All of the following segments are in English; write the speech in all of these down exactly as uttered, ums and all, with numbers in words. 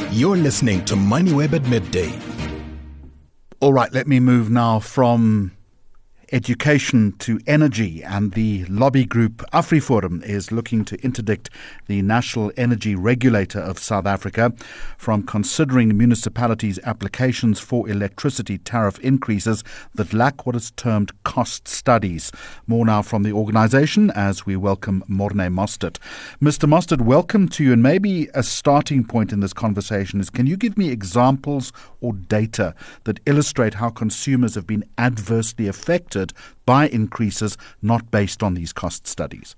You're listening to MoneyWeb at midday. All right, let me move now from education to energy, and the lobby group AfriForum is looking to interdict the National Energy Regulator of South Africa from considering municipalities' applications for electricity tariff increases that lack what is termed cost studies. More now from the organisation as we welcome Morne Mostert. Mister Mostert, welcome to you, and maybe a starting point in this conversation is, can you give me examples or data that illustrate how consumers have been adversely affected by increases not based on these cost studies?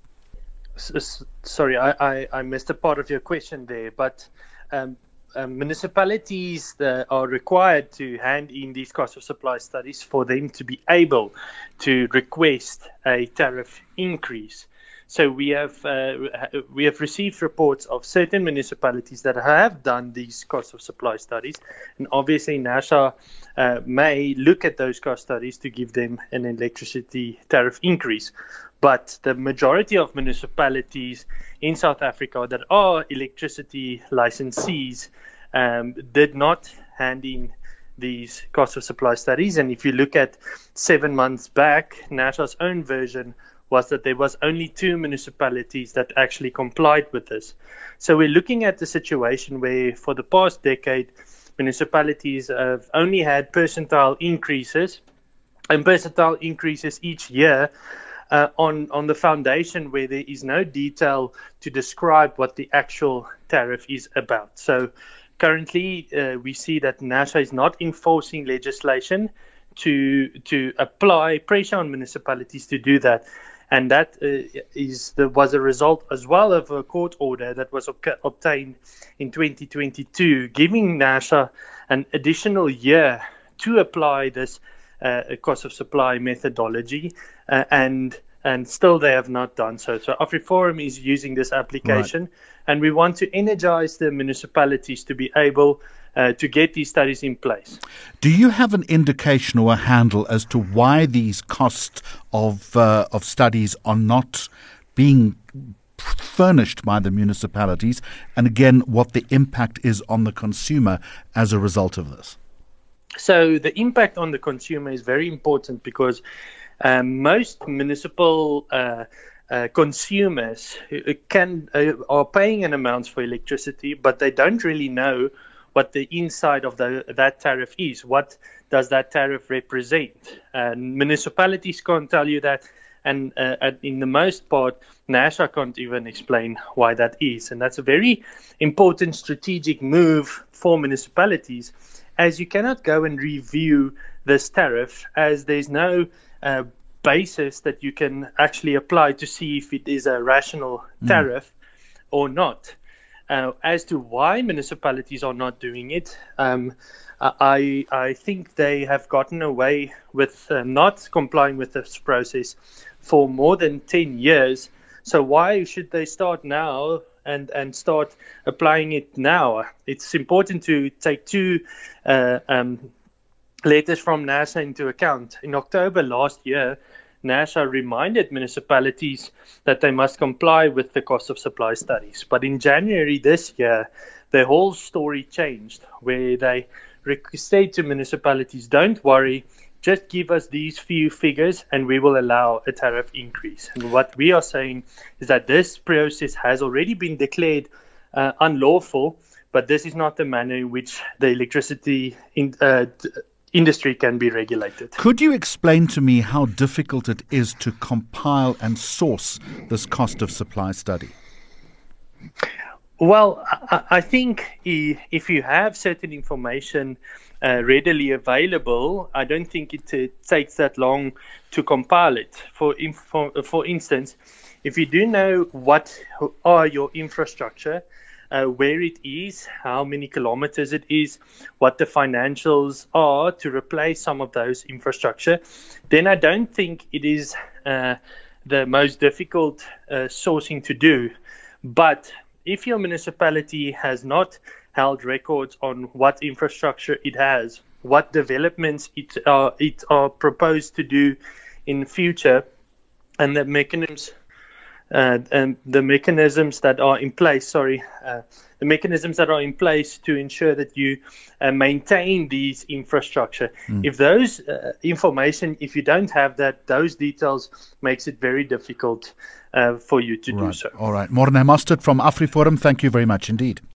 Sorry, I, I, I missed a part of your question there, but um, um, municipalities that are required to hand in these cost of supply studies for them to be able to request a tariff increase. So we have uh, we have received reports of certain municipalities that have done these cost of supply studies, and obviously NASA uh, may look at those cost studies to give them an electricity tariff increase. But the majority of municipalities in South Africa that are electricity licensees um, did not hand in these cost of supply studies. And if you look at seven months back, NASA's own version was that there was only two municipalities that actually complied with this. So we're looking at the situation where for the past decade, municipalities have only had percentile increases, and percentile increases each year uh, on, on the foundation where there is no detail to describe what the actual tariff is about. So currently uh, we see that NASA is not enforcing legislation to, to apply pressure on municipalities to do that. And that uh, is the, was a result as well of a court order that was ob- obtained in twenty twenty-two, giving NASA an additional year to apply this uh, cost of supply methodology, uh, and and still they have not done so. So AfriForum is using this application, right, and we want to energize the municipalities to be able Uh, to get these studies in place. Do you have an indication or a handle as to why these costs of uh, of studies are not being furnished by the municipalities, and again, what the impact is on the consumer as a result of this? So the impact on the consumer is very important because um, most municipal uh, uh, consumers can uh, are paying an amount for electricity, but they don't really know what the inside of the, that tariff is. What does that tariff represent? And municipalities can't tell you that, and uh, in the most part, NASA can't even explain why that is. And that's a very important strategic move for municipalities, as you cannot go and review this tariff, as there's no uh, basis that you can actually apply to see if it is a rational tariff mm. or not. Uh, as to why municipalities are not doing it, um, I I think they have gotten away with uh, not complying with this process for more than ten years. So why should they start now and, and start applying it now? It's important to take two uh, um, letters from NASA into account. In October last year, NASA reminded municipalities that they must comply with the cost of supply studies. But in January this year, the whole story changed, where they said to municipalities, don't worry, just give us these few figures and we will allow a tariff increase. And what we are saying is that this process has already been declared uh, unlawful, but this is not the manner in which the electricity in, uh, industry can be regulated. Could you explain to me how difficult it is to compile and source this cost of supply study? Well, I, I think if you have certain information uh, readily available, I don't think it uh, takes that long to compile it. For, for, for instance, if you do know what are your infrastructure, Uh, where it is, how many kilometers it is, what the financials are to replace some of those infrastructure, then I don't think it is uh, the most difficult uh, sourcing to do. But if your municipality has not held records on what infrastructure it has, what developments it are, it are proposed to do in future, and the mechanisms uh, and the mechanisms that are in place, sorry, uh, the mechanisms that are in place to ensure that you uh, maintain these infrastructure. Mm. If those uh, information, if you don't have that, those details makes it very difficult uh, for you to right. do so. All right. Morne Mostert from AfriForum, thank you very much indeed.